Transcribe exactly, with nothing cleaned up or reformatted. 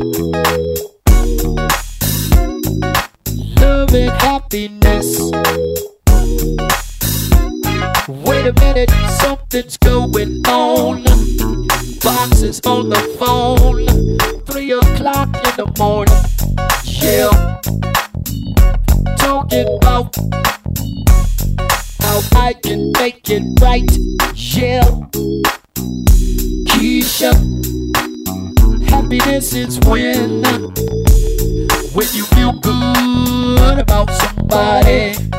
Love and happiness. Wait a minute, something's going on. Boxes on the phone. Three o'clock in the morning. Yeah. Talking about how I can make it right. Yeah. Keisha, happiness is when when you feel good about somebody.